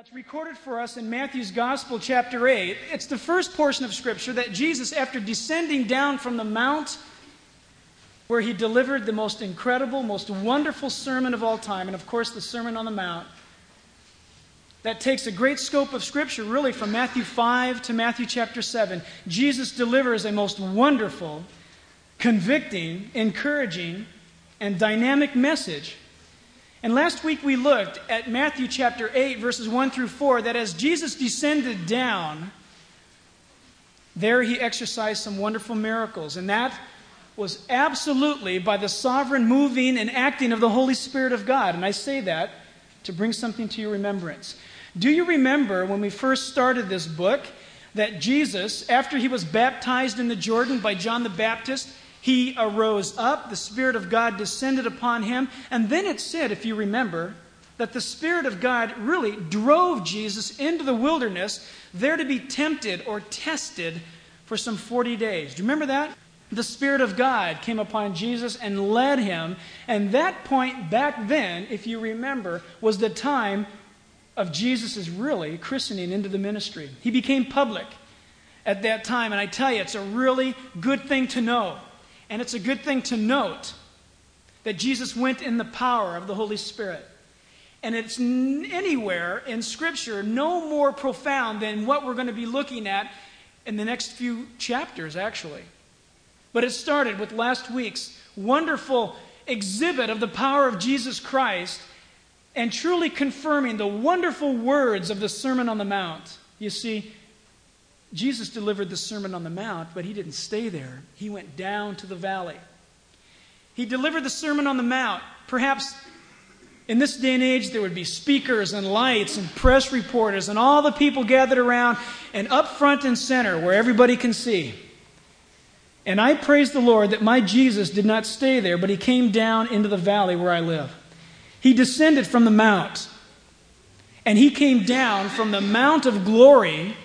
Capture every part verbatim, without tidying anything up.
That's recorded for us in Matthew's Gospel, chapter eight. It's the first portion of Scripture that Jesus, after descending down from the mount where he delivered the most incredible, most wonderful sermon of all time, and of course the Sermon on the Mount, that takes a great scope of Scripture, really from Matthew five to Matthew chapter seven. Jesus delivers a most wonderful, convicting, encouraging, and dynamic message. And last week we looked at Matthew chapter eight, verses one through four, that as Jesus descended down, there he exercised some wonderful miracles. And that was absolutely by the sovereign moving and acting of the Holy Spirit of God. And I say that to bring something to your remembrance. Do you remember when we first started this book that Jesus, after he was baptized in the Jordan by John the Baptist, he arose up, the Spirit of God descended upon him, and then it said, if you remember, that the Spirit of God really drove Jesus into the wilderness, there to be tempted or tested for some forty days. Do you remember that? The Spirit of God came upon Jesus and led him, and that point back then, if you remember, was the time of Jesus' really christening into the ministry. He became public at that time, and I tell you, it's a really good thing to know. And it's a good thing to note that Jesus went in the power of the Holy Spirit. And it's n- anywhere in Scripture no more profound than what we're going to be looking at in the next few chapters, actually. But it started with last week's wonderful exhibit of the power of Jesus Christ and truly confirming the wonderful words of the Sermon on the Mount. You see, Jesus delivered the Sermon on the Mount, but he didn't stay there. He went down to the valley. He delivered the Sermon on the Mount. Perhaps in this day and age, there would be speakers and lights and press reporters and all the people gathered around and up front and center where everybody can see. And I praise the Lord that my Jesus did not stay there, but he came down into the valley where I live. He descended from the mount, and he came down from the Mount of Glory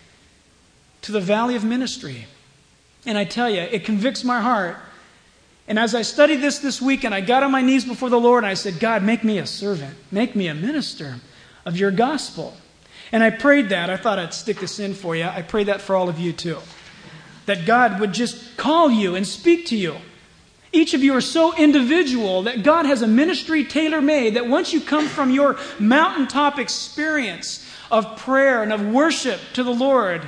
to the valley of ministry. And I tell you, it convicts my heart. And as I studied this this week, and I got on my knees before the Lord, and I said, God, make me a servant. Make me a minister of your gospel. And I prayed that. I thought I'd stick this in for you. I prayed that for all of you too. That God would just call you and speak to you. Each of you are so individual that God has a ministry tailor-made that once you come from your mountaintop experience of prayer and of worship to the Lord,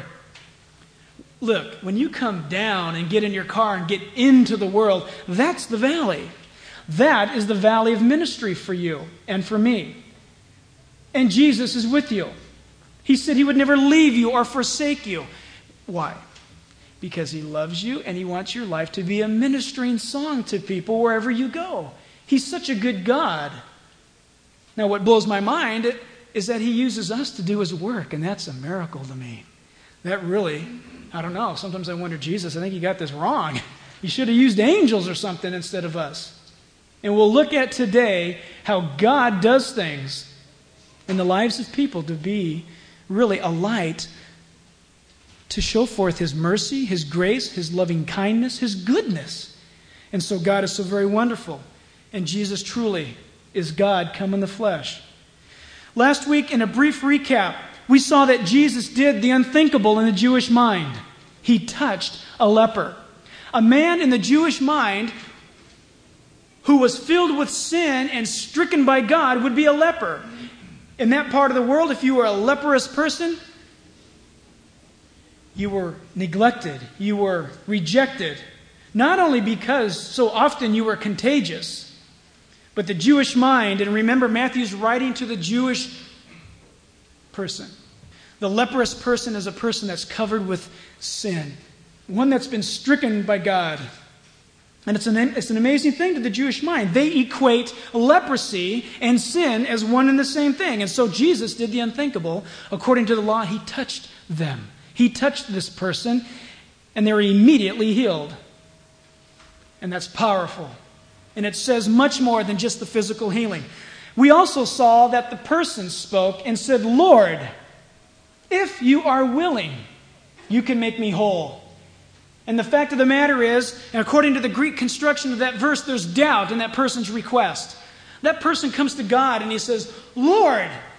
look, when you come down and get in your car and get into the world, that's the valley. That is the valley of ministry for you and for me. And Jesus is with you. He said he would never leave you or forsake you. Why? Because he loves you and he wants your life to be a ministering song to people wherever you go. He's such a good God. Now, what blows my mind is that he uses us to do his work, and that's a miracle to me. That really... I don't know. Sometimes I wonder, Jesus, I think you got this wrong. You should have used angels or something instead of us. And we'll look at today how God does things in the lives of people to be really a light to show forth his mercy, his grace, his loving kindness, his goodness. And so God is so very wonderful. And Jesus truly is God come in the flesh. Last week, in a brief recap, we saw that Jesus did the unthinkable in the Jewish mind. He touched a leper. A man in the Jewish mind who was filled with sin and stricken by God would be a leper. In that part of the world, if you were a leprous person, you were neglected, you were rejected. Not only because so often you were contagious, but the Jewish mind, and remember Matthew's writing to the Jewish person. The leprous person is a person that's covered with sin. One that's been stricken by God. And it's an, it's an amazing thing to the Jewish mind. They equate leprosy and sin as one and the same thing. And so Jesus did the unthinkable. According to the law, he touched them. He touched this person, and they were immediately healed. And that's powerful. And it says much more than just the physical healing. We also saw that the person spoke and said, Lord, if you are willing, you can make me whole. And the fact of the matter is, and according to the Greek construction of that verse, there's doubt in that person's request. That person comes to God and he says, Lord,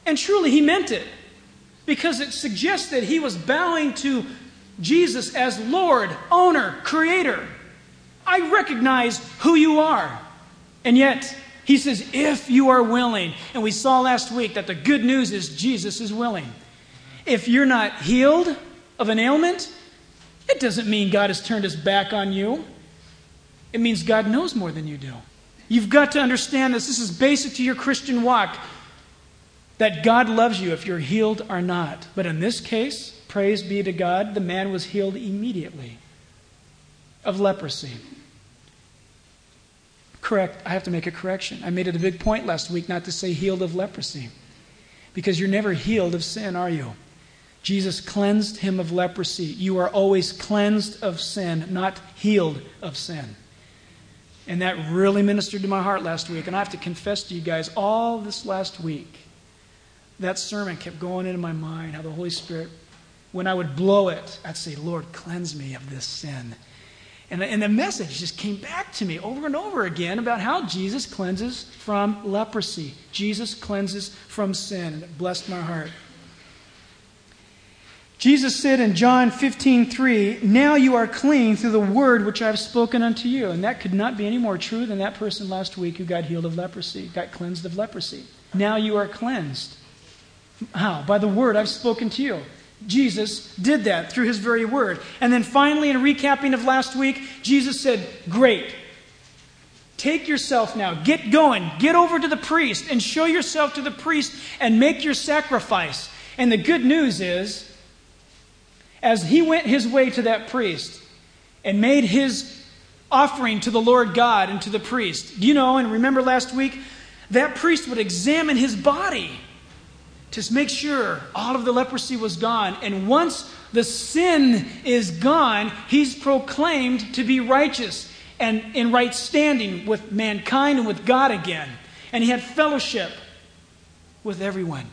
And truly, he meant it, because it suggests that he was bowing to Jesus as Lord, owner, creator. I recognize who you are. And yet, he says, if you are willing. And we saw last week that the good news is Jesus is willing. If you're not healed of an ailment, it doesn't mean God has turned his back on you. It means God knows more than you do. You've got to understand this. This is basic to your Christian walk, that God loves you if you're healed or not. But in this case, praise be to God, the man was healed immediately of leprosy. Correct. I have to make a correction. I made it a big point last week not to say healed of leprosy, because you're never healed of sin, are you? Jesus cleansed him of leprosy. You are always cleansed of sin, not healed of sin. And that really ministered to my heart last week. And I have to confess to you guys, all this last week, that sermon kept going into my mind, how the Holy Spirit, when I would blow it, I'd say, Lord, cleanse me of this sin. And, and the message just came back to me over and over again about how Jesus cleanses from leprosy. Jesus cleanses from sin. And it blessed my heart. Jesus said in John fifteen three, now you are clean through the word which I have spoken unto you. And that could not be any more true than that person last week who got healed of leprosy, got cleansed of leprosy. Now you are cleansed. How? By the word I've spoken to you. Jesus did that through his very word. And then finally, in a recapping of last week, Jesus said, great. Take yourself now. Get going. Get over to the priest and show yourself to the priest and make your sacrifice. And the good news is, as he went his way to that priest and made his offering to the Lord God and to the priest, you know, and remember last week, that priest would examine his body to make sure all of the leprosy was gone. And once the sin is gone, he's proclaimed to be righteous and in right standing with mankind and with God again. And he had fellowship with everyone.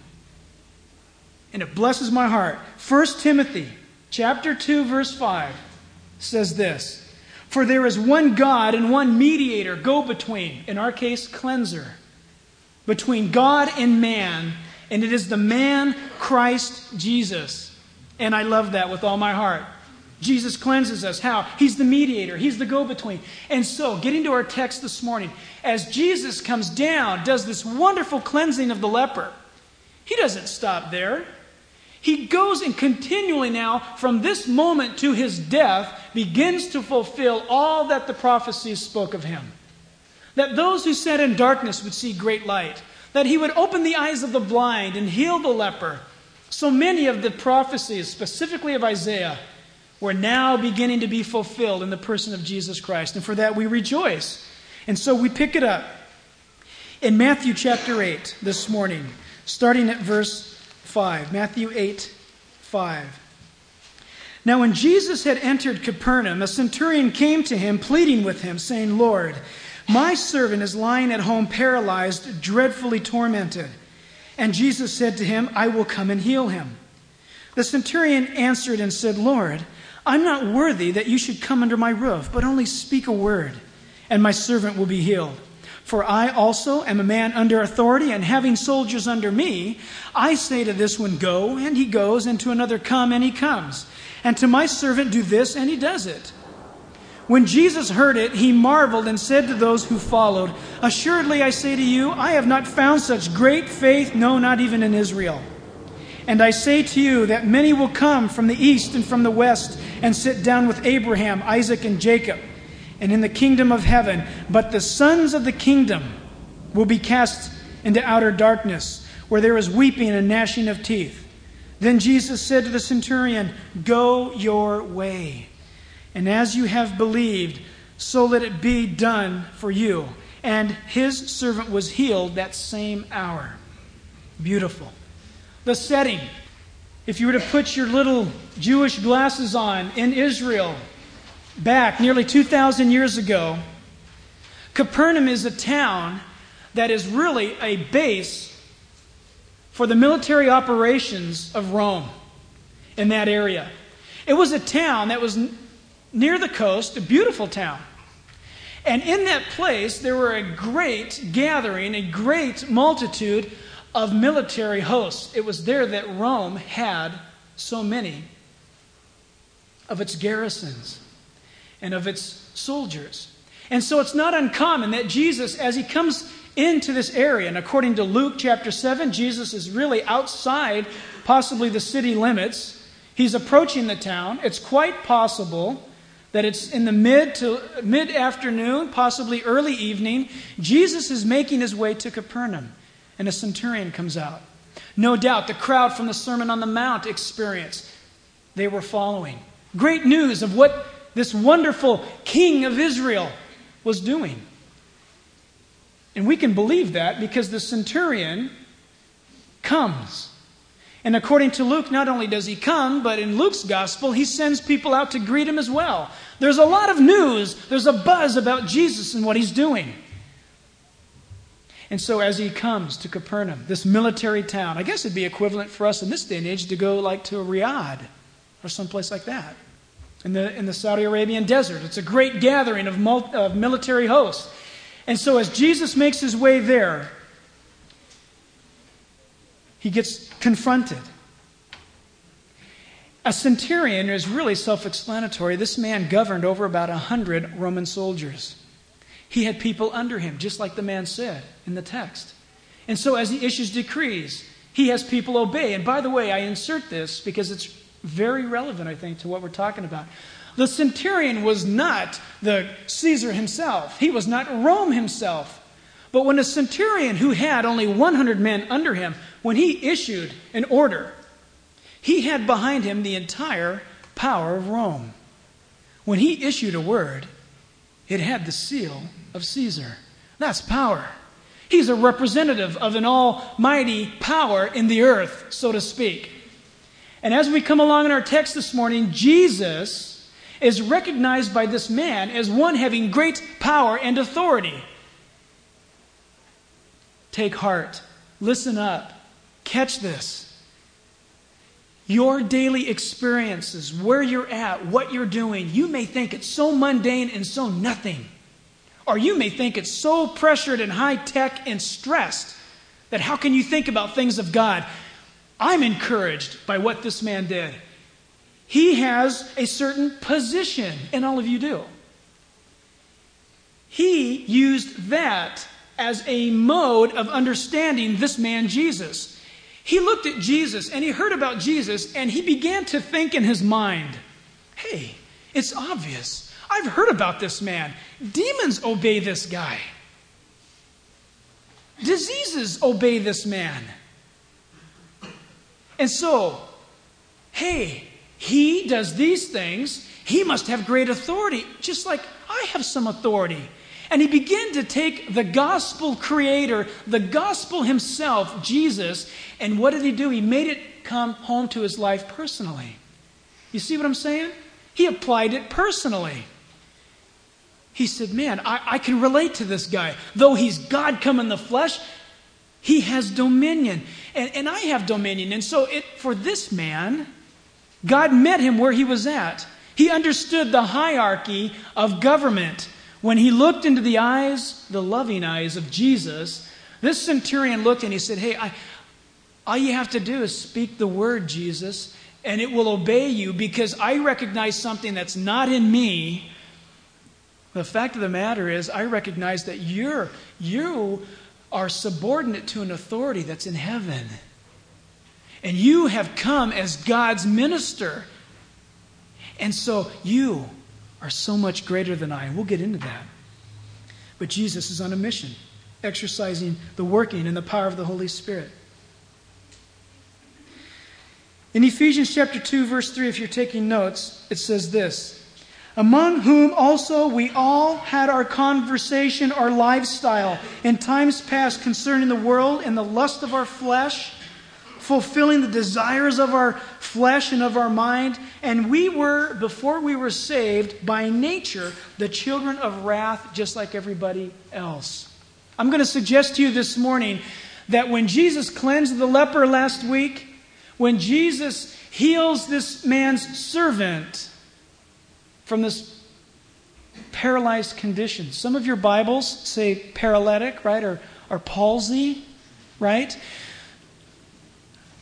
And it blesses my heart. First Timothy chapter two, verse five says this, for there is one God and one mediator, go-between, in our case, cleanser, between God and man, and it is the man Christ Jesus. And I love that with all my heart. Jesus cleanses us. How? He's the mediator. He's the go-between. And so, getting to our text this morning, as Jesus comes down, does this wonderful cleansing of the leper, he doesn't stop there. He goes and continually now, from this moment to his death, begins to fulfill all that the prophecies spoke of him. That those who sat in darkness would see great light. That he would open the eyes of the blind and heal the leper. So many of the prophecies, specifically of Isaiah, were now beginning to be fulfilled in the person of Jesus Christ. And for that we rejoice. And so we pick it up in Matthew chapter eight this morning, starting at verse five. Matthew eight, five. Now when Jesus had entered Capernaum, a centurion came to him, pleading with him, saying, Lord, my servant is lying at home paralyzed, dreadfully tormented. And Jesus said to him, I will come and heal him. The centurion answered and said, Lord, I'm not worthy that you should come under my roof, but only speak a word, and my servant will be healed. For I also am a man under authority, and having soldiers under me, I say to this one, go, and he goes, and to another, come, and he comes. And to my servant, do this, and he does it. When Jesus heard it, he marveled and said to those who followed, assuredly I say to you, I have not found such great faith, no, not even in Israel. And I say to you that many will come from the east and from the west and sit down with Abraham, Isaac, and Jacob, and in the kingdom of heaven. But the sons of the kingdom will be cast into outer darkness, where there is weeping and gnashing of teeth. Then Jesus said to the centurion, go your way. And as you have believed, so let it be done for you. And his servant was healed that same hour. Beautiful. The setting. If you were to put your little Jewish glasses on in Israel, back nearly two thousand years ago, Capernaum is a town that is really a base for the military operations of Rome in that area. It was a town that was near the coast, a beautiful town. And in that place, there were a great gathering, a great multitude of military hosts. It was there that Rome had so many of its garrisons and of its soldiers. And so it's not uncommon that Jesus, as he comes into this area, and according to Luke chapter seven, Jesus is really outside possibly the city limits. He's approaching the town. It's quite possible that it's in the mid to mid-afternoon, possibly early evening. Jesus is making his way to Capernaum, and a centurion comes out. No doubt the crowd from the Sermon on the Mount experience, they were following. Great news of what this wonderful King of Israel was doing. And we can believe that because the centurion comes. And according to Luke, not only does he come, but in Luke's gospel, he sends people out to greet him as well. There's a lot of news. There's a buzz about Jesus and what he's doing. And so as he comes to Capernaum, this military town, I guess it'd be equivalent for us in this day and age to go like to Riyadh or someplace like that. In the, in the Saudi Arabian desert. It's a great gathering of, mul- of military hosts. And so as Jesus makes his way there, he gets confronted. A centurion is really self-explanatory. This man governed over about a hundred Roman soldiers. He had people under him, just like the man said in the text. And so as he issues decrees, he has people obey. And by the way, I insert this because it's very relevant, I think, to what we're talking about. The centurion was not the Caesar himself. He was not Rome himself. But when a centurion who had only one hundred men under him, when he issued an order, he had behind him the entire power of Rome. When he issued a word, it had the seal of Caesar. That's power. He's a representative of an almighty power in the earth, so to speak. And as we come along in our text this morning, Jesus is recognized by this man as one having great power and authority. Take heart. Listen up. Catch this. Your daily experiences, where you're at, what you're doing, you may think it's so mundane and so nothing. Or you may think it's so pressured and high-tech and stressed that how can you think about things of God? I'm encouraged by what this man did. He has a certain position, and all of you do. He used that as a mode of understanding this man Jesus. He looked at Jesus and he heard about Jesus and he began to think in his mind, hey, it's obvious. I've heard about this man. Demons obey this guy. Diseases obey this man. And so, hey, he does these things. He must have great authority, just like I have some authority. And he began to take the gospel creator, the gospel himself, Jesus, and what did he do? He made it come home to his life personally. You see what I'm saying? He applied it personally. He said, man, I, I can relate to this guy. Though he's God come in the flesh, he has dominion. And, and I have dominion. And so it, for this man, God met him where he was at. He understood the hierarchy of government. When he looked into the eyes, the loving eyes of Jesus, this centurion looked and he said, hey, I, all you have to do is speak the word, Jesus, and it will obey you because I recognize something that's not in me. The fact of the matter is, I recognize that you're, you are subordinate to an authority that's in heaven. And you have come as God's minister. And so you are so much greater than I. And we'll get into that. But Jesus is on a mission, exercising the working and the power of the Holy Spirit. In Ephesians chapter two, verse three, if you're taking notes, it says this, among whom also we all had our conversation, our lifestyle, in times past concerning the world and the lust of our flesh, fulfilling the desires of our flesh and of our mind. And we were, before we were saved, by nature, the children of wrath, just like everybody else. I'm going to suggest to you this morning that when Jesus cleansed the leper last week, when Jesus heals this man's servant from this paralyzed condition. Some of your Bibles say paralytic, right? Or, or palsy, right?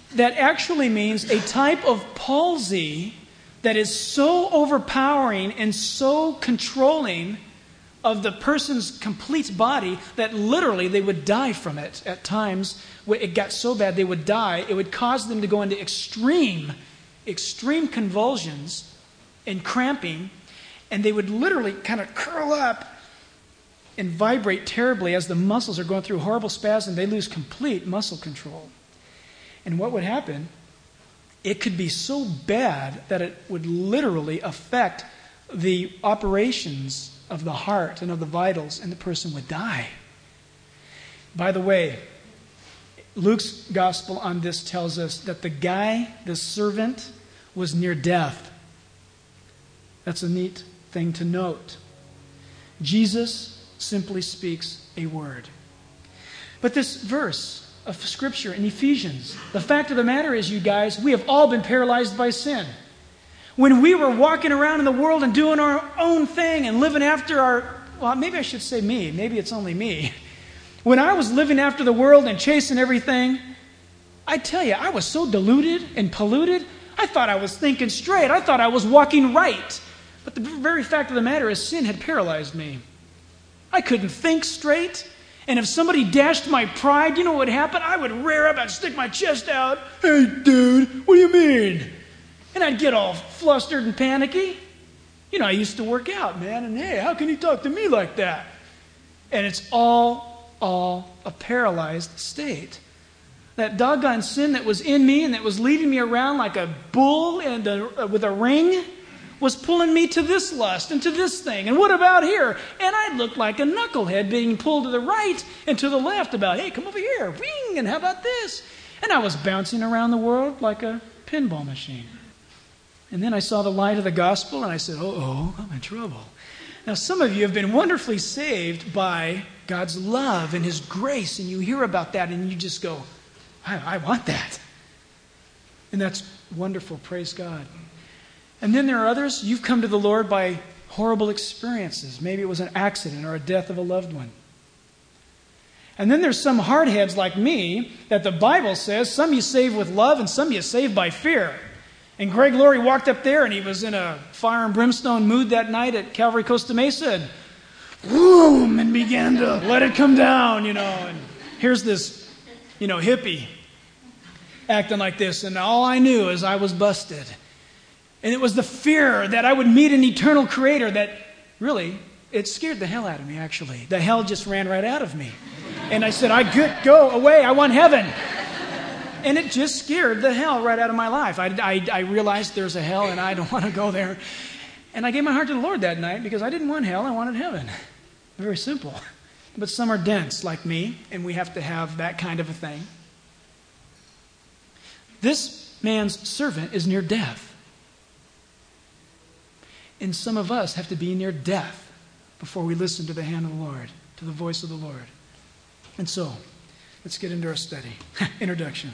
that actually means a type of palsy that is so overpowering and so controlling of the person's complete body that literally they would die from it. At times, when it got so bad they would die. It would cause them to go into extreme, extreme convulsions and cramping, and they would literally kind of curl up and vibrate terribly as the muscles are going through horrible spasms. They lose complete muscle control. And what would happen? It could be so bad that it would literally affect the operations of the heart and of the vitals, and the person would die. By the way, Luke's gospel on this tells us that the guy, the servant, was near death. That's a neat thing to note. Jesus simply speaks a word. But this verse of Scripture in Ephesians, the fact of the matter is, you guys, we have all been paralyzed by sin. When we were walking around in the world and doing our own thing and living after our, well, maybe I should say me, maybe it's only me. When I was living after the world and chasing everything, I tell you, I was so deluded and polluted, I thought I was thinking straight. I thought I was walking right. But the very fact of the matter is, sin had paralyzed me. I couldn't think straight. And if somebody dashed my pride, you know what would happen? I would rear up and stick my chest out. Hey, dude, what do you mean? And I'd get all flustered and panicky. You know, I used to work out, man. And hey, how can you talk to me like that? And it's all, all a paralyzed state. That doggone sin that was in me and that was leading me around like a bull and a, with a ring was pulling me to this lust and to this thing. And what about here? And I looked like a knucklehead being pulled to the right and to the left about, hey, come over here. Ring, and how about this? And I was bouncing around the world like a pinball machine. And then I saw the light of the gospel, and I said, uh-oh, I'm in trouble. Now, some of you have been wonderfully saved by God's love and His grace, and you hear about that, and you just go, I, I want that. And that's wonderful, praise God. And then there are others, you've come to the Lord by horrible experiences. Maybe it was an accident or a death of a loved one. And then there's some hardheads like me that the Bible says, some you save with love and some you save by fear. And Greg Laurie walked up there and he was in a fire and brimstone mood that night at Calvary Costa Mesa and boom, and began to let it come down, you know. And here's this, you know, hippie acting like this. And all I knew is I was busted. And it was the fear that I would meet an eternal creator that really, it scared the hell out of me, actually. The hell just ran right out of me. And I said, I could go away. I want heaven. And it just scared the hell right out of my life. I, I, I realized there's a hell and I don't want to go there. And I gave my heart to the Lord that night because I didn't want hell, I wanted heaven. Very simple. But some are dense like me, and we have to have that kind of a thing. This man's servant is near death. And some of us have to be near death before we listen to the hand of the Lord, to the voice of the Lord. And so, let's get into our study. Introduction.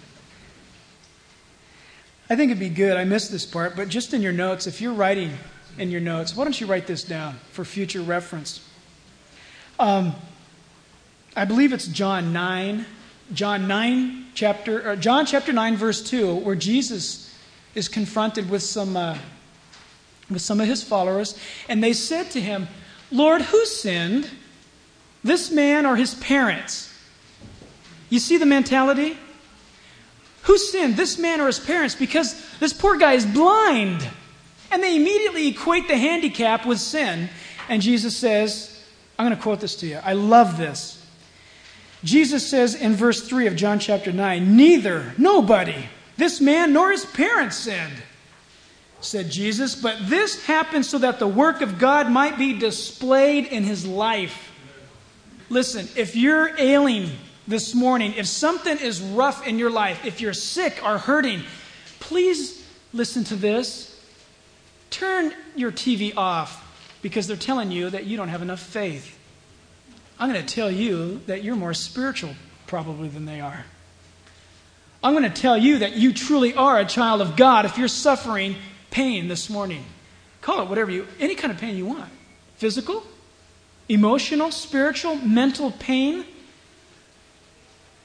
I think it'd be good, I missed this part, but just in your notes, if you're writing in your notes, why don't you write this down for future reference? Um, I believe it's John nine, John nine chapter, or John chapter nine, verse two, where Jesus is confronted with some, uh, with some of his followers, and they said to him, Lord, who sinned, this man or his parents? You see the mentality? Who sinned, this man or his parents? Because this poor guy is blind. And they immediately equate the handicap with sin. And Jesus says, I'm going to quote this to you. I love this. Jesus says in verse three of John chapter nine, neither, nobody, this man nor his parents sinned, said Jesus, but this happened so that the work of God might be displayed in his life. Listen, if you're ailing this morning, if something is rough in your life, if you're sick or hurting, please listen to this. Turn your T V off because they're telling you that you don't have enough faith. I'm going to tell you that you're more spiritual probably than they are. I'm going to tell you that you truly are a child of God if you're suffering pain this morning. Call it whatever you, any kind of pain you want. Physical, emotional, spiritual, mental pain.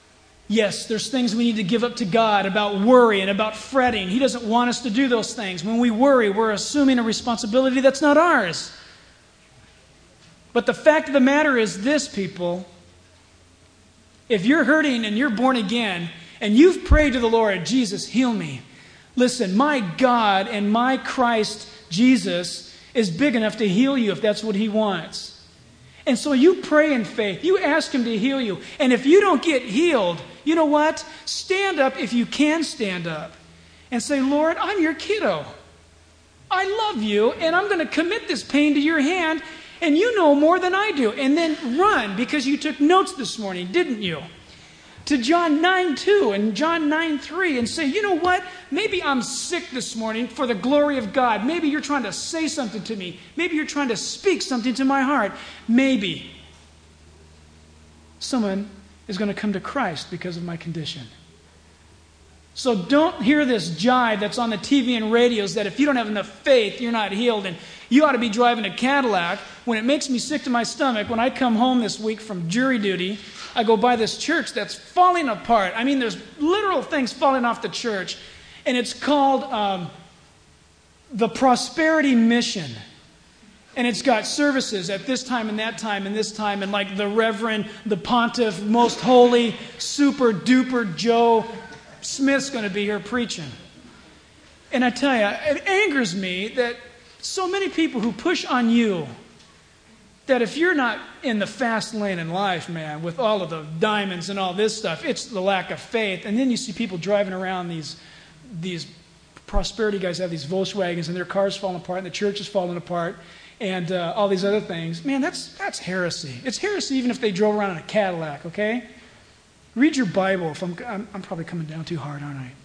Yes, there's things we need to give up to God about worry and about fretting. He doesn't want us to do those things. When we worry, we're assuming a responsibility that's not ours. But the fact of the matter is this, people. If you're hurting and you're born again and you've prayed to the Lord, Jesus, heal me. Listen, my God and my Christ Jesus is big enough to heal you if that's what He wants. And so you pray in faith. You ask Him to heal you. And if you don't get healed, you know what? Stand up if you can stand up and say, Lord, I'm your kiddo. I love you, and I'm going to commit this pain to your hand, and you know more than I do. And then run, because you took notes this morning, didn't you? To John nine two and John nine three and say, you know what? Maybe I'm sick this morning for the glory of God. Maybe you're trying to say something to me. Maybe you're trying to speak something to my heart. Maybe someone is going to come to Christ because of my condition. So don't hear this jive that's on the T V and radios that if you don't have enough faith, you're not healed, and you ought to be driving a Cadillac. When it makes me sick to my stomach, when I come home this week from jury duty, I go by this church that's falling apart. I mean, there's literal things falling off the church, and it's called um, the Prosperity Mission. And it's got services at this time and that time and this time, and like the Reverend, the Pontiff, Most Holy, Super Duper Joe Smith's going to be here preaching. And I tell you, it angers me that so many people who push on you, that if you're not in the fast lane in life, man, with all of the diamonds and all this stuff, it's the lack of faith. And then you see people driving around these, these prosperity guys have these Volkswagens, and their cars falling apart, and the church is falling apart, and uh, all these other things. Man, that's that's heresy. It's heresy even if they drove around in a Cadillac, okay? Read your Bible. If I'm, I'm, I'm probably coming down too hard, aren't I?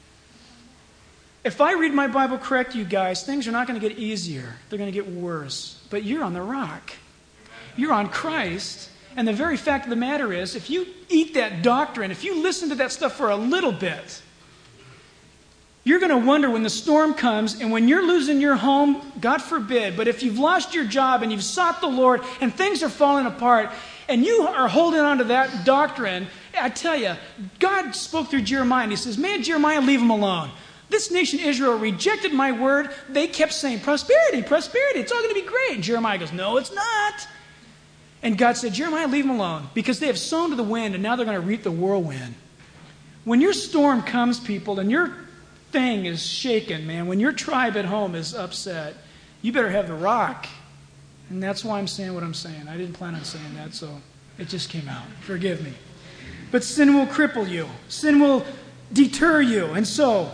If I read my Bible correct, you guys, things are not going to get easier. They're going to get worse. But you're on the rock. You're on Christ. And the very fact of the matter is, if you eat that doctrine, if you listen to that stuff for a little bit, you're going to wonder when the storm comes and when you're losing your home, God forbid, but if you've lost your job and you've sought the Lord and things are falling apart and you are holding on to that doctrine, I tell you, God spoke through Jeremiah and He says, man, Jeremiah, leave them alone. This nation Israel rejected my word. They kept saying, prosperity, prosperity, it's all going to be great. And Jeremiah goes, no, it's not. And God said, Jeremiah, leave them alone, because they have sown to the wind and now they're going to reap the whirlwind. When your storm comes, people, and your thing is shaken, man, when your tribe at home is upset, you better have the rock. And that's why I'm saying what I'm saying. I didn't plan on saying that, so it just came out. Forgive me. But sin will cripple you. Sin will deter you. And so,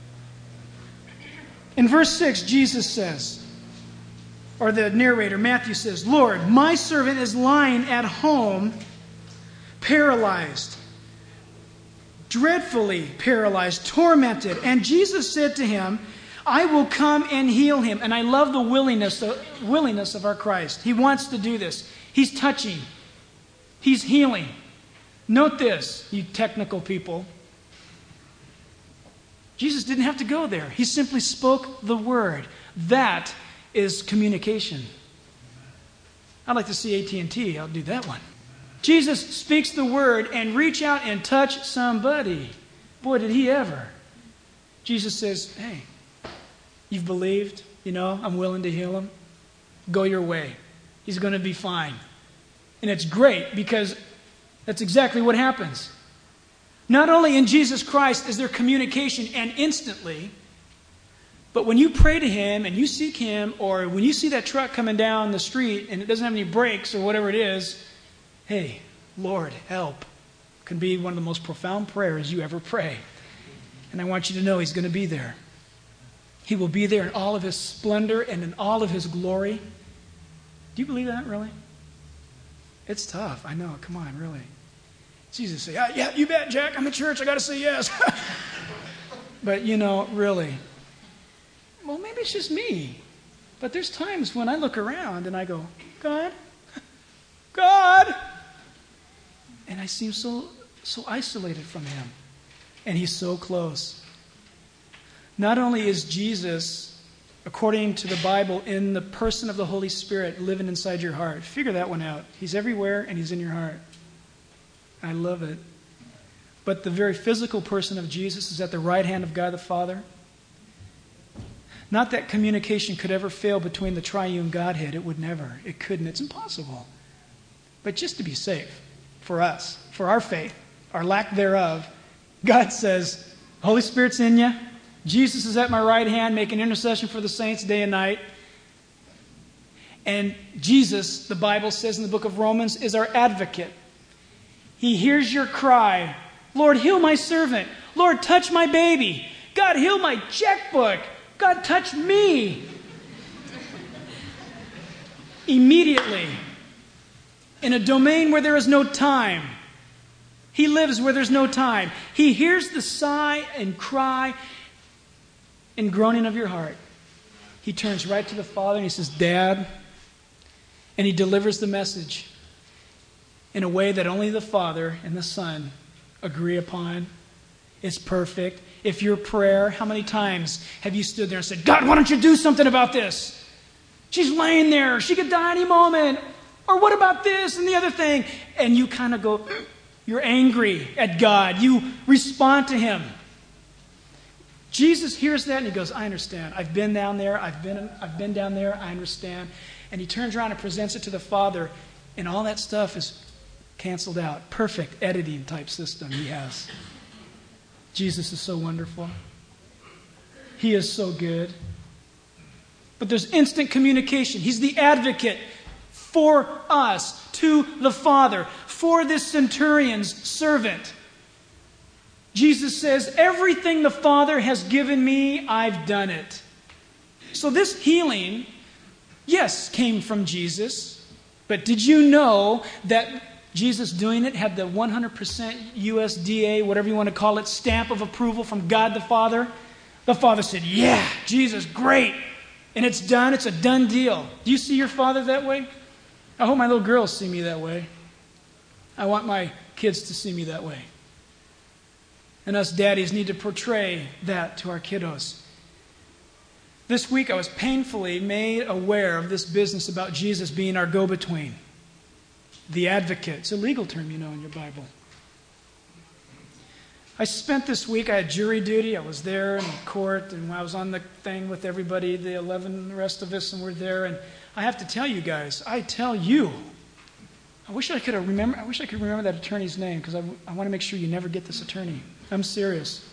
in verse six, Jesus says, or the narrator, Matthew says, Lord, my servant is lying at home, paralyzed, dreadfully paralyzed, tormented. And Jesus said to him, I will come and heal him. And I love the willingness, the willingness of our Christ. He wants to do this. He's touching. He's healing. Note this, you technical people. Jesus didn't have to go there. He simply spoke the word. That is communication. I'd like to see A T and T. I'll do that one. Jesus speaks the word and reach out and touch somebody. Boy, did he ever. Jesus says, hey, you've believed, you know, I'm willing to heal him. Go your way. He's going to be fine. And it's great because that's exactly what happens. Not only in Jesus Christ is there communication and instantly, but when you pray to Him and you seek Him, or when you see that truck coming down the street and it doesn't have any brakes or whatever it is, hey, Lord, help, can be one of the most profound prayers you ever pray. And I want you to know He's going to be there. He will be there in all of His splendor and in all of His glory. Do you believe that, really? It's tough. I know. Come on, really. Jesus say, yeah, yeah, you bet, Jack. I'm at church. I got to say yes. But, you know, really. Well, maybe it's just me. But there's times when I look around and I go, God, God. And I seem so, so isolated from Him. And He's so close. Not only is Jesus, according to the Bible, in the person of the Holy Spirit living inside your heart. Figure that one out. He's everywhere and He's in your heart. I love it. but the very physical person of Jesus is at the right hand of God the Father. Not that communication could ever fail between the triune Godhead. It would never. It couldn't. It's impossible. But just to be safe, for us, for our faith, our lack thereof, God says, Holy Spirit's in you. Jesus is at my right hand making intercession for the saints day and night. And Jesus, the Bible says in the book of Romans, is our advocate. He hears your cry. Lord, heal my servant. Lord, touch my baby. God, heal my checkbook. God, touch me. Immediately, in a domain where there is no time. He lives where there's no time. He hears the sigh and cry and groaning of your heart. He turns right to the Father and he says, Dad. And he delivers the message in a way that only the Father and the Son agree upon. It's perfect. If your prayer, how many times have you stood there and said, God, why don't you do something about this? She's laying there. She could die any moment. Or what about this and the other thing? And you kind of go, you're angry at God. You respond to Him. Jesus hears that and He goes, I understand. I've been down there. I've been, I've been down there. I understand. And He turns around and presents it to the Father. And all that stuff is canceled out. Perfect editing type system He has. Jesus is so wonderful. He is so good. But there's instant communication. He's the advocate for us, to the Father, for this centurion's servant. Jesus says, everything the Father has given me, I've done it. So this healing, yes, came from Jesus. But did you know that Jesus doing it had the one hundred percent U S D A, whatever you want to call it, stamp of approval from God the Father? The Father said, yeah, Jesus, great. And it's done. It's a done deal. Do you see your Father that way? I hope my little girls see me that way. I want my kids to see me that way. And us daddies need to portray that to our kiddos. This week I was painfully made aware of this business about Jesus being our go-between. The advocate. It's a legal term, you know, in your Bible. I spent this week, I had jury duty. I was there in court, and I was on the thing with everybody, the eleven, the rest of us, and we're there. And I have to tell you guys, I tell you, I wish I could remember. I wish I could remember that attorney's name, because I, I want to make sure you never get this attorney. I'm serious.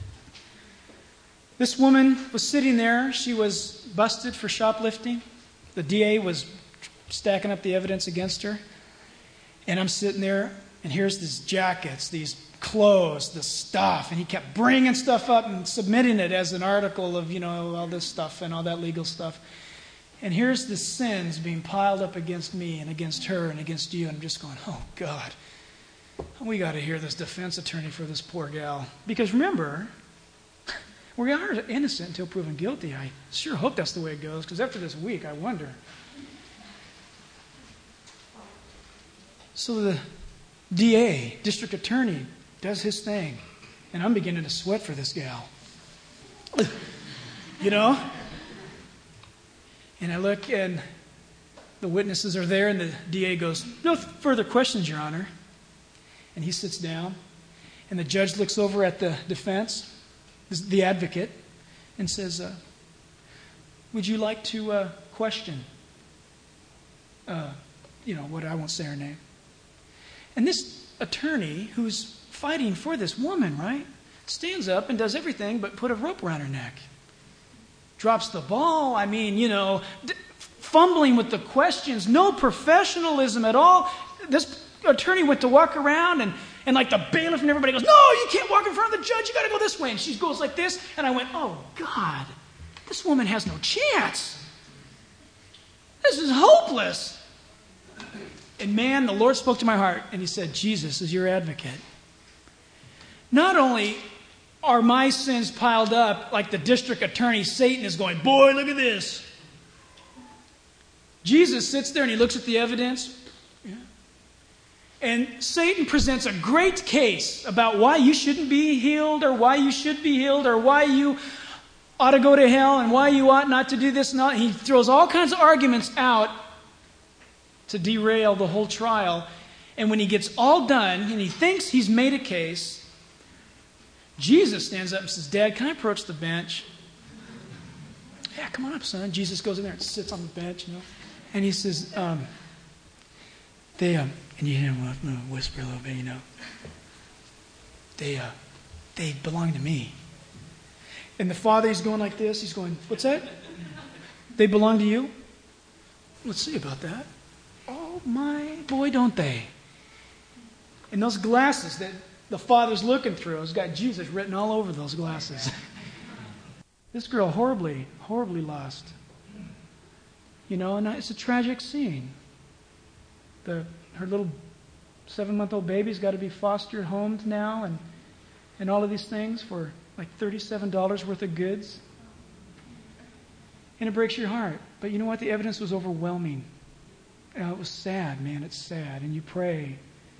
This woman was sitting there. She was busted for shoplifting. The D A was stacking up the evidence against her. And I'm sitting there, and here's these jackets, these clothes, this stuff. And he kept bringing stuff up and submitting it as an article of, you know, all this stuff and all that legal stuff. And here's the sins being piled up against me and against her and against you. And I'm just going, oh, God, we got to hear this defense attorney for this poor gal. Because remember, we are innocent until proven guilty. I sure hope that's the way it goes, because after this week, I wonder. So the D A, district attorney, does his thing. And I'm beginning to sweat for this gal. You know? And I look, and the witnesses are there, and the D A goes, no further questions, Your Honor. And he sits down, and the judge looks over at the defense, the advocate, and says, uh, would you like to uh, question, uh, you know, what I won't say her name. And this attorney who's fighting for this woman, right, stands up and does everything but put a rope around her neck. Drops the ball. I mean, you know, d- fumbling with the questions. No professionalism at all. This attorney went to walk around, and, and like the bailiff and everybody goes, no, you can't walk in front of the judge. You got to go this way. And she goes like this. And I went, oh, God, this woman has no chance. This is hopeless. And man, the Lord spoke to my heart, and He said, Jesus is your advocate. Not only are my sins piled up like the district attorney, Satan, is going, boy, look at this. Jesus sits there and he looks at the evidence. Yeah. And Satan presents a great case about why you shouldn't be healed, or why you should be healed, or why you ought to go to hell, and why you ought not to do this and that. He throws all kinds of arguments out to derail the whole trial. And when he gets all done and he thinks he's made a case, Jesus stands up and says, Dad, can I approach the bench? Yeah, come on up, son. Jesus goes in there and sits on the bench, you know. And he says, um, they, um, and you hear him whisper a little bit, you know. They, uh, they belong to me. And the father, he's going like this. He's going, what's that? They belong to you? Let's see about that. Oh, my, boy, don't they. And those glasses that the father's looking through has got Jesus written all over those glasses. This girl horribly, horribly lost. You know, and it's a tragic scene. The her little seven-month-old baby's got to be foster homed now, and and all of these things for like thirty-seven dollars worth of goods. And it breaks your heart. But you know what? The evidence was overwhelming. Uh, it was sad, man. It's sad. And you pray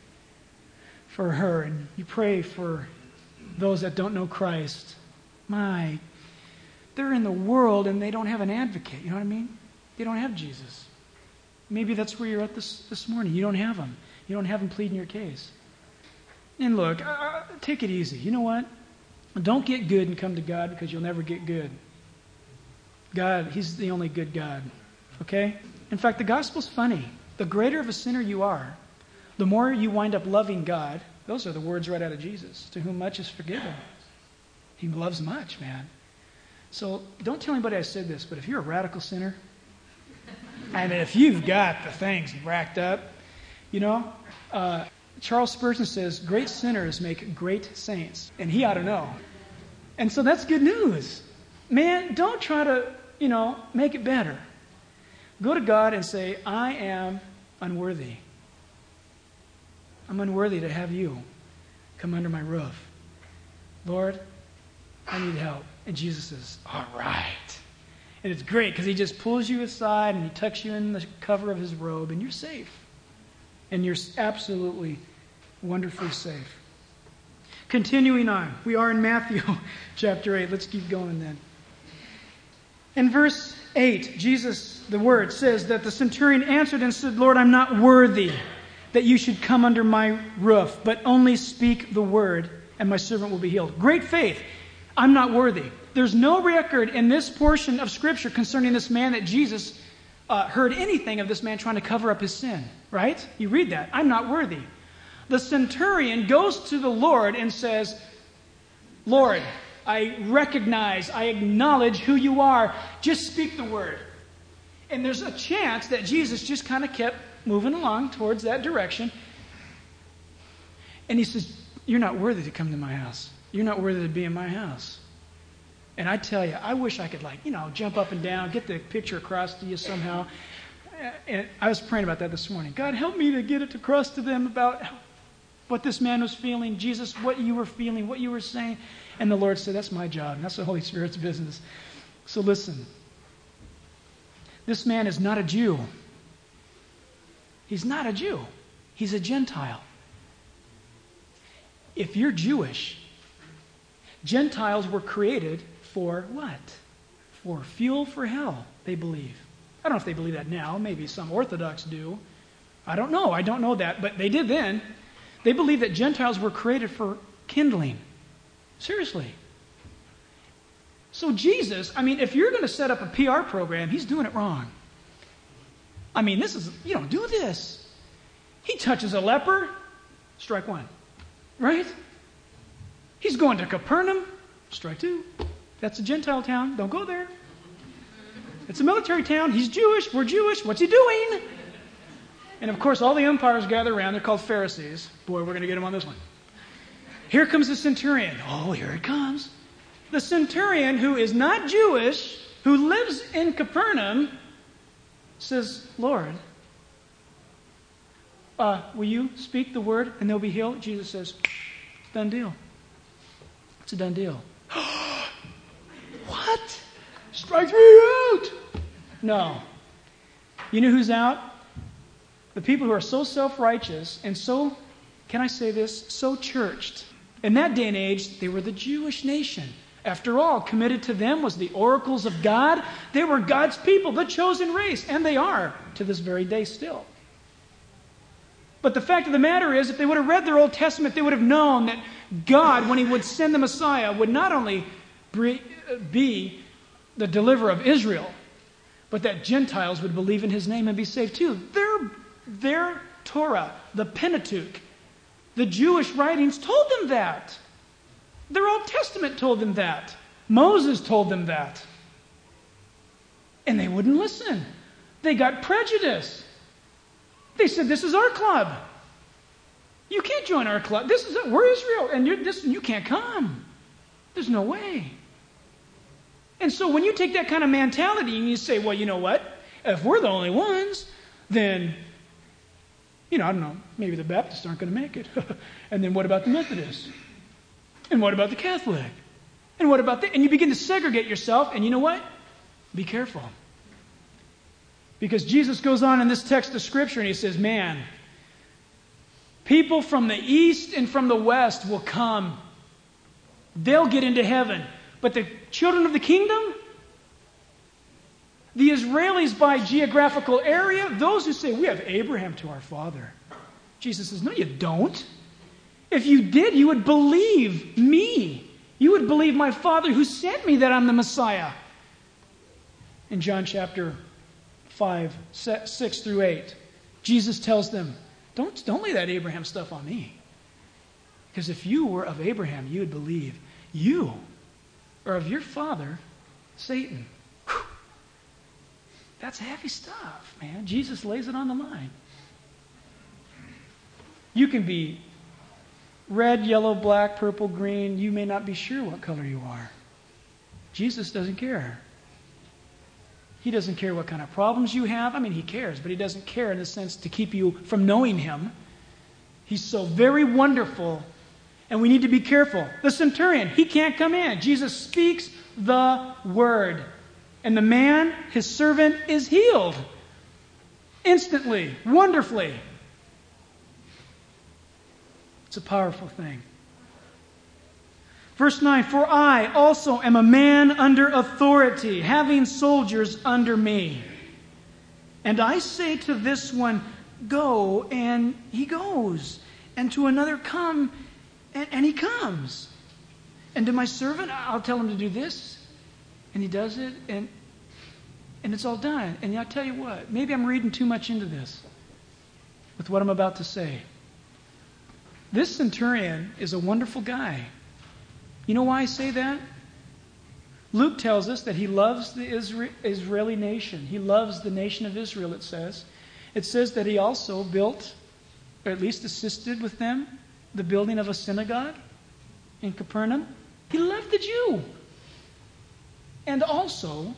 for her, and you pray for those that don't know Christ. My, they're in the world and they don't have an advocate. You know what I mean? They don't have Jesus. Maybe that's where you're at this, this morning. You don't have him. You don't have him pleading your case. And look, uh, take it easy. You know what? Don't get good and come to God, because you'll never get good. God, he's the only good God. Okay? In fact, the gospel's funny. The greater of a sinner you are, the more you wind up loving God. Those are the words right out of Jesus. To whom much is forgiven, he loves much, man. So don't tell anybody I said this, but if you're a radical sinner, and if you've got the things racked up, you know, uh, Charles Spurgeon says, great sinners make great saints. And he ought to know. And so that's good news. Man, don't try to, you know, make it better. Go to God and say, I am unworthy. I'm unworthy to have you come under my roof. Lord, I need help. And Jesus says, all right. And it's great because he just pulls you aside and he tucks you in the cover of his robe, and you're safe. And you're absolutely wonderfully safe. Continuing on, we are in Matthew chapter eight. Let's keep going then. In verse eight, Jesus, the word, says that the centurion answered and said, Lord, I'm not worthy that you should come under my roof, but only speak the word, and my servant will be healed. Great faith. I'm not worthy. There's no record in this portion of Scripture concerning this man that Jesus uh, heard anything of this man trying to cover up his sin, right? You read that. I'm not worthy. The centurion goes to the Lord and says, Lord, I recognize, I acknowledge who you are. Just speak the word. And there's a chance that Jesus just kind of kept moving along towards that direction. And he says, you're not worthy to come to my house. You're not worthy to be in my house. And I tell you, I wish I could, like, you know, jump up and down, get the picture across to you somehow. And I was praying about that this morning. God, help me to get it across to them about what this man was feeling. Jesus, what you were feeling, what you were saying. And the Lord said, that's my job. And that's the Holy Spirit's business. So listen. This man is not a Jew. He's not a Jew. He's a Gentile. If you're Jewish, Gentiles were created for what? For fuel for hell, they believe. I don't know if they believe that now. Maybe some Orthodox do. I don't know. I don't know that. But they did then. They believe that Gentiles were created for kindling. Seriously. So Jesus, I mean, if you're going to set up a P R program, he's doing it wrong. I mean, this is, you don't do this. He touches a leper, strike one. Right? He's going to Capernaum, strike two. That's a Gentile town. Don't go there. It's a military town. He's Jewish. We're Jewish. What's he doing? And of course, all the umpires gather around. They're called Pharisees. Boy, we're going to get him on this one. Here comes the centurion. Oh, here it comes. The centurion, who is not Jewish, who lives in Capernaum, says, Lord, uh, will you speak the word and they'll be healed? Jesus says, done deal. It's a done deal. What? Strikes me out. No. You know who's out? The people who are so self-righteous and so, can I say this, so churched. In that day and age, they were the Jewish nation. After all, committed to them was the oracles of God. They were God's people, the chosen race, and they are to this very day still. But the fact of the matter is, if they would have read their Old Testament, they would have known that God, when he would send the Messiah, would not only be the deliverer of Israel, but that Gentiles would believe in his name and be saved too. Their, their Torah, the Pentateuch, the Jewish writings told them that. Their Old Testament told them that. Moses told them that. And they wouldn't listen. They got prejudice. They said, this is our club. You can't join our club. This is we're Israel, and you're this. You can't come. There's no way. And so when you take that kind of mentality and you say, well, you know what? If we're the only ones, then, you know, I don't know, maybe the Baptists aren't going to make it. And then what about the Methodists? And what about the Catholic? And what about that? And you begin to segregate yourself, and you know what? Be careful. Because Jesus goes on in this text of Scripture and he says, man, people from the east and from the west will come. They'll get into heaven. But the children of the kingdom, the Israelis by geographical area, those who say, we have Abraham to our father. Jesus says, no, you don't. If you did, you would believe me. You would believe my Father who sent me that I'm the Messiah. In John chapter five, six through eight, Jesus tells them, don't, don't lay that Abraham stuff on me. Because if you were of Abraham, you would believe. You are of your father, Satan. Whew. That's heavy stuff, man. Jesus lays it on the line. You can be red, yellow, black, purple, green. You may not be sure what color you are. Jesus doesn't care. He doesn't care what kind of problems you have. I mean, he cares, but he doesn't care in the sense to keep you from knowing him. He's so very wonderful, and we need to be careful. The centurion, he can't come in. Jesus speaks the word, and the man, his servant, is healed instantly, wonderfully. It's a powerful thing. Verse nine, for I also am a man under authority, having soldiers under me. And I say to this one, go, and he goes. And to another, come, and, and he comes. And to my servant, I'll tell him to do this. And he does it, and, and it's all done. And I'll tell you what, maybe I'm reading too much into this with what I'm about to say. This centurion is a wonderful guy. You know why I say that? Luke tells us that he loves the Israeli nation. He loves the nation of Israel, it says. It says that he also built, or at least assisted with them, the building of a synagogue in Capernaum. He loved the Jew. And also,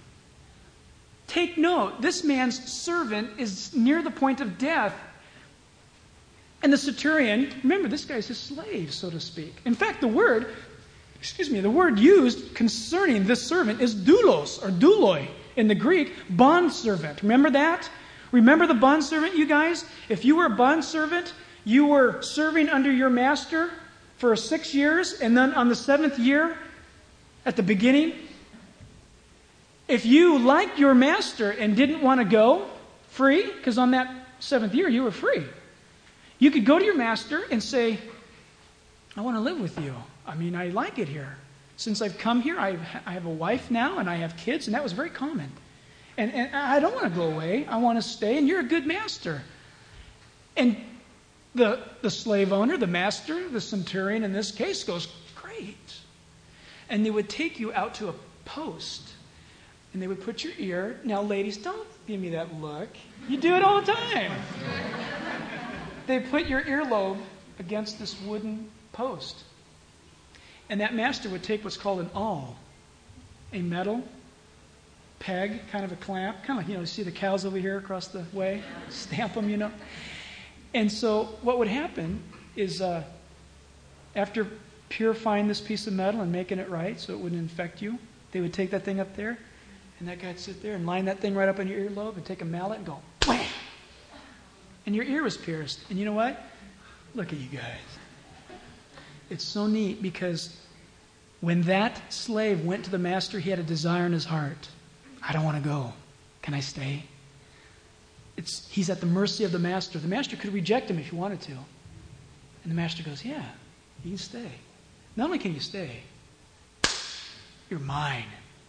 take note, this man's servant is near the point of death. And the centurion, remember, this guy's his slave, so to speak. In fact, the word, excuse me, the word used concerning this servant is doulos, or douloi in the Greek, bondservant. Remember that? Remember the bondservant, you guys? If you were a bondservant, you were serving under your master for six years, and then on the seventh year, at the beginning, if you liked your master and didn't want to go free, because on that seventh year you were free, you could go to your master and say, I want to live with you. I mean, I like it here. Since I've come here, I've, I have a wife now, and I have kids, and that was very common. And, and I don't want to go away. I want to stay, and you're a good master. And the, the slave owner, the master, the centurion in this case, goes, great. And they would take you out to a post, and they would put your ear. Now, ladies, don't give me that look. You do it all the time. They put your earlobe against this wooden post. And that master would take what's called an awl, a metal peg, kind of a clamp, kind of like, you know, you see the cows over here across the way, stamp them, you know. And so what would happen is uh, after purifying this piece of metal and making it right so it wouldn't infect you, they would take that thing up there, and that guy'd sit there and line that thing right up on your earlobe and take a mallet and go, wham! And your ear was pierced. And you know what? Look at you guys. It's so neat because when that slave went to the master, he had a desire in his heart. I don't want to go. Can I stay? It's, he's at the mercy of the master. The master could reject him if he wanted to. And the master goes, yeah, You can stay. Not only can you stay, you're mine.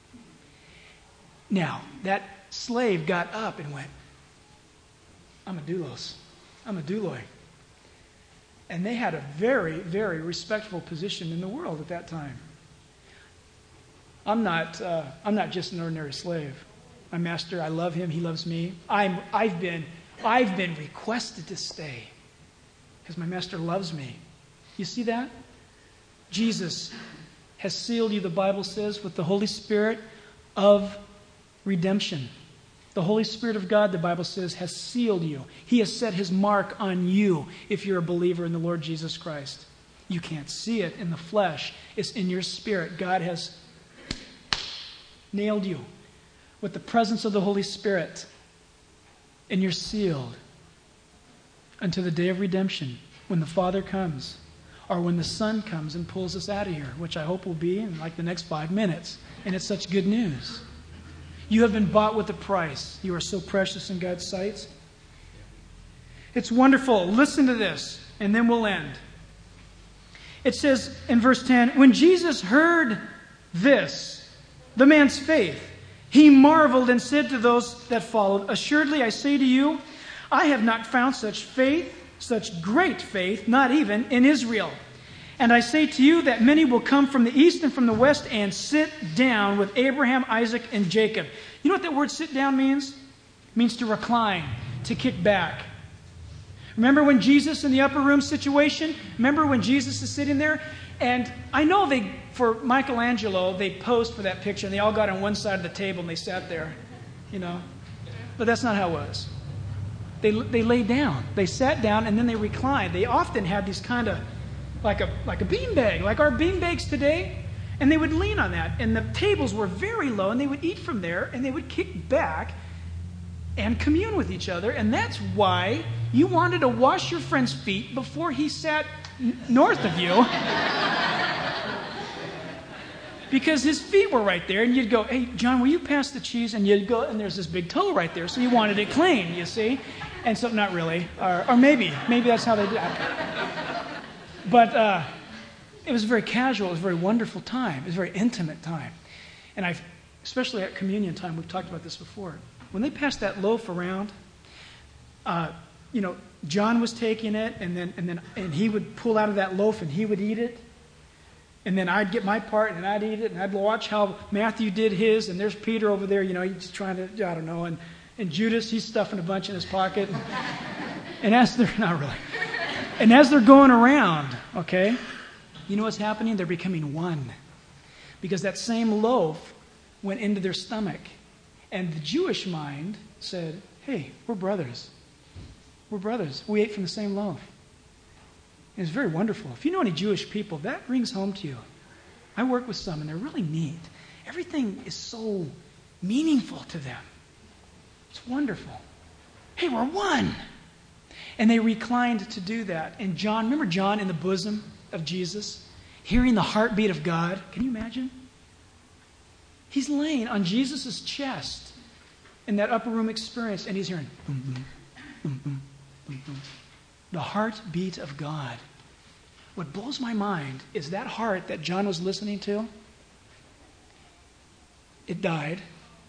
Now, that slave got up and went, I'm a doulos. I'm a douloi. And they had a very, very respectable position in the world at that time. I'm not, uh, I'm not just an ordinary slave. My master, I love him. He loves me. I'm, I've been, I've been requested to stay because my master loves me. You see that? Jesus has sealed you, the Bible says, with the Holy Spirit of redemption. The Holy Spirit of God, the Bible says, has sealed you. He has set his mark on you if you're a believer in the Lord Jesus Christ. You can't see it in the flesh. It's in your spirit. God has nailed you with the presence of the Holy Spirit, and you're sealed until the day of redemption when the Father comes or when the Son comes and pulls us out of here, which I hope will be in like the next five minutes. And it's such good news. You have been bought with a price. You are so precious in God's sight. It's wonderful. Listen to this, and then we'll end. It says in verse ten, when Jesus heard this, the man's faith, he marveled and said to those that followed, assuredly I say to you, I have not found such faith, such great faith, not even in Israel. And I say to you that many will come from the east and from the west and sit down with Abraham, Isaac, and Jacob. You know what that word sit down means? It means to recline, to kick back. Remember when Jesus in the upper room situation? Remember when Jesus is sitting there? And I know they, for Michelangelo, they posed for that picture and they all got on one side of the table and they sat there, you know. But that's not how it was. They, they laid down. They sat down and then they reclined. They often had these kind of like a like a beanbag, like our beanbags today, and they would lean on that. And the tables were very low, and they would eat from there, and they would kick back and commune with each other. And that's why you wanted to wash your friend's feet before he sat n- north of you, because his feet were right there, and you'd go, "Hey, John, will you pass the cheese?" And you'd go, and there's this big toe right there, so you wanted it clean, you see. And so, not really, or, or maybe, maybe that's how they did it. But uh, it was very casual. It was a very wonderful time. It was a very intimate time. And I've, especially at communion time, we've talked about this before. When they passed that loaf around, uh, you know, John was taking it, and then and then and he would pull out of that loaf, and he would eat it. And then I'd get my part, and I'd eat it, and I'd watch how Matthew did his. And there's Peter over there, you know, he's trying to, I don't know, and and Judas, he's stuffing a bunch in his pocket. And, and as they're not really. And as they're going around, okay, you know what's happening? They're becoming one. Because that same loaf went into their stomach. And the Jewish mind said, hey, we're brothers. We're brothers. We ate from the same loaf. And it's very wonderful. If you know any Jewish people, that rings home to you. I work with some, and they're really neat. Everything is so meaningful to them. It's wonderful. Hey, we're one. And they reclined to do that. And John, remember John in the bosom of Jesus, hearing the heartbeat of God? Can you imagine? He's laying on Jesus' chest in that upper room experience, and he's hearing boom, boom, boom, boom, boom, boom. The heartbeat of God. What blows my mind is that heart that John was listening to, it died.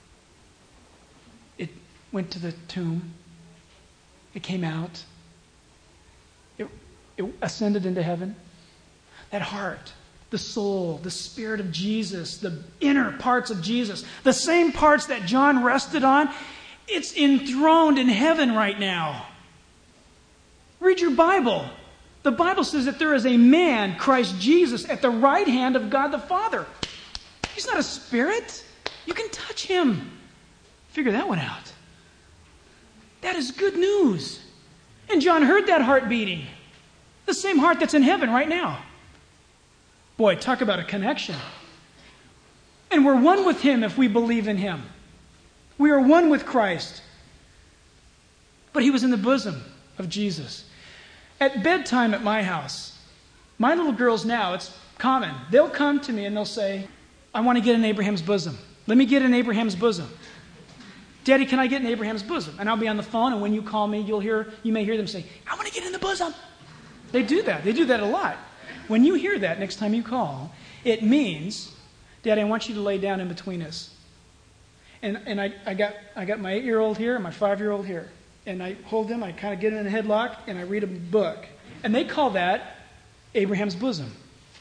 It went to the tomb. It came out. It, it ascended into heaven. That heart, the soul, the spirit of Jesus, the inner parts of Jesus, the same parts that John rested on, it's enthroned in heaven right now. Read your Bible. The Bible says that there is a man, Christ Jesus, at the right hand of God the Father. He's not a spirit. You can touch him. Figure that one out. That is good news. And John heard that heart beating. The same heart that's in heaven right now. Boy, talk about a connection. And we're one with him if we believe in him. We are one with Christ. But he was in the bosom of Jesus. At bedtime at my house, my little girls now, it's common. They'll come to me and they'll say, I want to get in Abraham's bosom. Let me get in Abraham's bosom. Daddy, can I get in Abraham's bosom? And I'll be on the phone, and when you call me, you'll hear, you may hear them say, I want to get in the bosom. They do that. They do that a lot. When you hear that next time you call, it means, Daddy, I want you to lay down in between us. And and I, I got I got my eight-year-old here and my five-year-old here. And I hold them, I kind of get in a headlock, and I read a book. And they call that Abraham's bosom.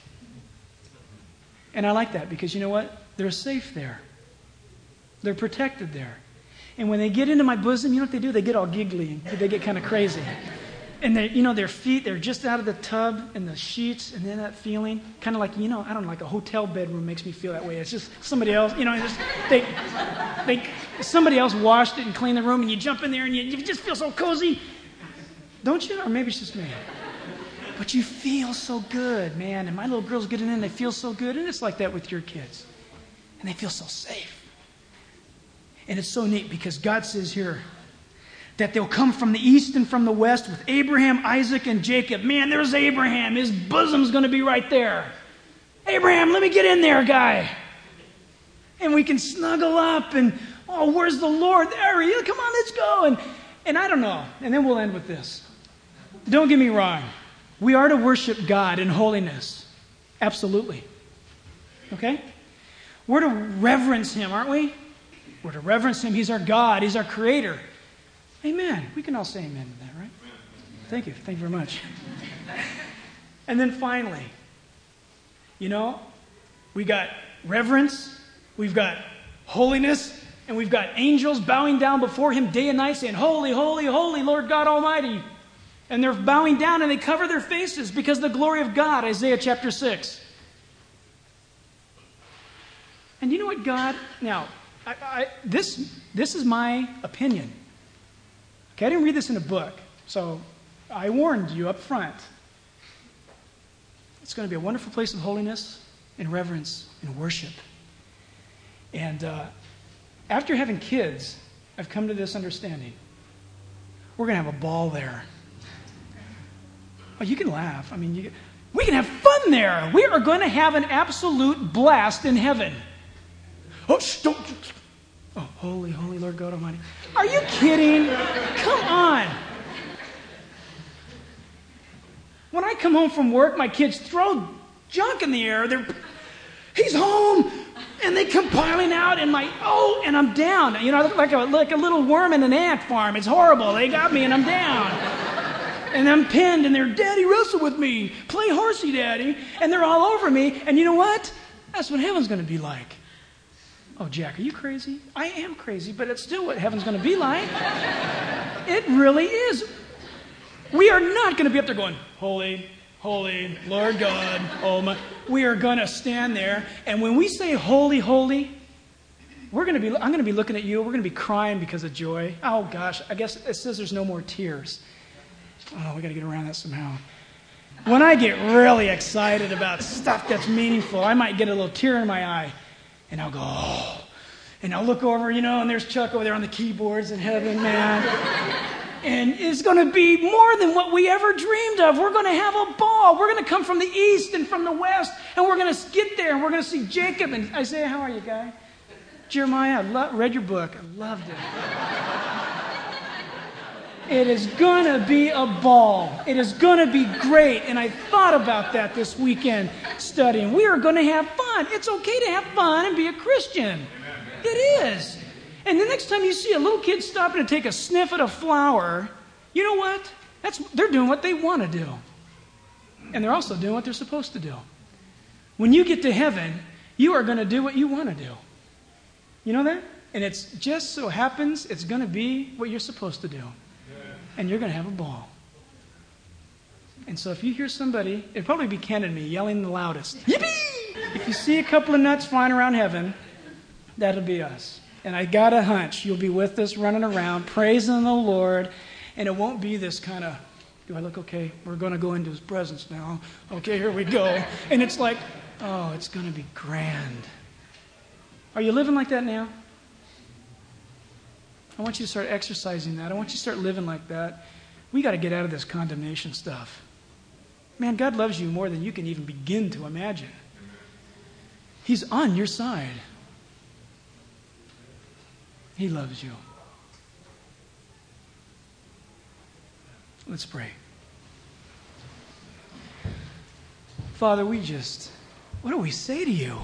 And I like that because you know what? They're safe there. They're protected there. And when they get into my bosom, you know what they do? They get all giggly. They get kind of crazy. And they, you know, their feet, they're just out of the tub and the sheets, and then that feeling, kind of like, you know, I don't know, like a hotel bedroom makes me feel that way. It's just somebody else, you know, just, they, they, somebody else washed it and cleaned the room, and you jump in there and you, you just feel so cozy. Don't you? Or maybe it's just me. But you feel so good, man. And my little girls get in and they feel so good. And it's like that with your kids. And they feel so safe. And it's so neat because God says here that they'll come from the east and from the west with Abraham, Isaac, and Jacob. Man, there's Abraham. His bosom's going to be right there. Abraham, let me get in there, guy. And we can snuggle up and, oh, where's the Lord? There he is. Come on, let's go. And, and I don't know. And then we'll end with this. Don't get me wrong. We are to worship God in holiness. Absolutely. Okay? We're to reverence Him, aren't we? We're to reverence Him. He's our God. He's our Creator. Amen. We can all say amen to that, right? Thank you. Thank you very much. And then finally, you know, we got reverence, we've got holiness, and we've got angels bowing down before Him day and night saying, holy, holy, holy, Lord God Almighty. And they're bowing down and they cover their faces because of the glory of God, Isaiah chapter six. And you know what, God, now, I, I, this, this is my opinion. Okay, I didn't read this in a book, so I warned you up front. It's going to be a wonderful place of holiness and reverence and worship. And uh, after having kids, I've come to this understanding. We're going to have a ball there. Oh, you can laugh. I mean, you, we can have fun there. We are going to have an absolute blast in heaven. Oh, shh, don't. Oh, holy, holy Lord God Almighty. Are you kidding? Come on. When I come home from work, my kids throw junk in the air. They're, he's home. And they come piling out, and my, oh, and I'm down. You know, I look like a, like a little worm in an ant farm. It's horrible. They got me, and I'm down. And I'm pinned, and they're, Daddy, wrestle with me. Play horsey, Daddy. And they're all over me. And you know what? That's what heaven's going to be like. Oh, Jack, are you crazy? I am crazy, but it's still what heaven's going to be like. It really is. We are not going to be up there going, holy, holy, Lord God, oh my. We are going to stand there, and when we say holy, holy, we're going to be, I'm going to be looking at you. We're going to be crying because of joy. Oh, gosh, I guess it says there's no more tears. Oh, we got to get around that somehow. When I get really excited about stuff that's meaningful, I might get a little tear in my eye, and I'll go, oh. And I'll look over, you know, and there's Chuck over there on the keyboards in heaven, man. And it's going to be more than what we ever dreamed of. We're going to have a ball. We're going to come from the east and from the west, and we're going to get there, and we're going to see Jacob. And Isaiah, how are you, guy? Jeremiah, I lo- read your book. I loved it. It is going to be a ball. It is going to be great. And I thought about that this weekend studying. We are going to have fun. It's okay to have fun and be a Christian. It is. And the next time you see a little kid stopping to take a sniff at a flower, you know what? That's, they're doing what they want to do. And they're also doing what they're supposed to do. When you get to heaven, you are going to do what you want to do. You know that? And it's just so happens it's going to be what you're supposed to do. And you're going to have a ball. And so if you hear somebody, it'd probably be Ken and me yelling the loudest. Yippee! If you see a couple of nuts flying around heaven, that'll be us. And I got a hunch you'll be with us running around, praising the Lord. And it won't be this kind of, do I look okay? We're going to go into His presence now. Okay, here we go. And it's like, oh, it's going to be grand. Are you living like that now? I want you to start exercising that. I want you to start living like that. We got to get out of this condemnation stuff. Man, God loves you more than you can even begin to imagine. He's on your side. He loves you. Let's pray. Father, we just, what do we say to you?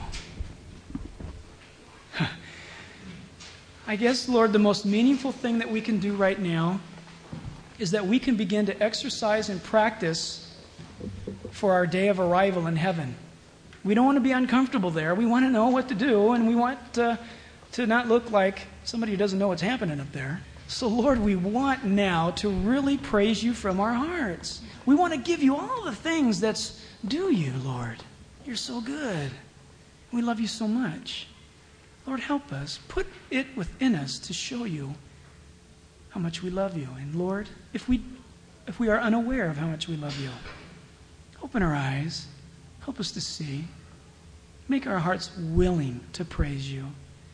I guess, Lord, the most meaningful thing that we can do right now is that we can begin to exercise and practice for our day of arrival in heaven. We don't want to be uncomfortable there. We want to know what to do, and we want uh, to not look like somebody who doesn't know what's happening up there. So, Lord, we want now to really praise you from our hearts. We want to give you all the things that's due you, Lord. You're so good. We love you so much. Lord, help us. Put it within us to show you how much we love you. And Lord, if we if we are unaware of how much we love you, open our eyes. Help us to see. Make our hearts willing to praise you.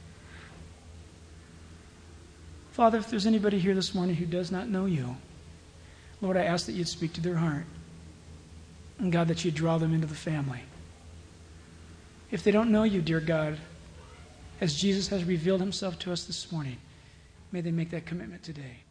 Father, if there's anybody here this morning who does not know you, Lord, I ask that you'd speak to their heart. And God, that you'd draw them into the family. If they don't know you, dear God, as Jesus has revealed himself to us this morning, may they make that commitment today.